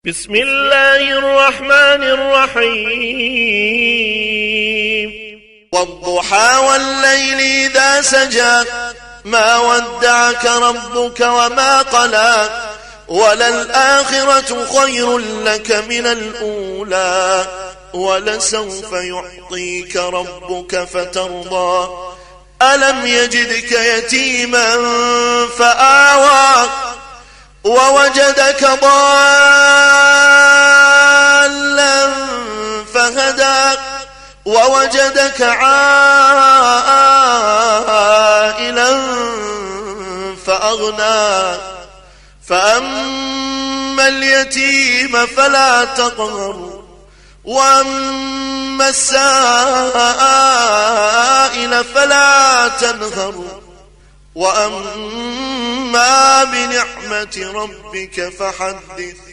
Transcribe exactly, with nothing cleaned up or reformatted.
بسم الله الرحمن الرحيم والضحى والليل إذا سجى ما ودعك ربك وما قلى وللآخرة خير لك من الأولى ولسوف يعطيك ربك فترضى ألم يجدك يتيما فآوى ووجدك ضالا فهدى ووجدك عائلا فأغنى فأما اليتيم فلا تقهر وأما السائل فلا تنهر وأما بنعمة ربك فحدث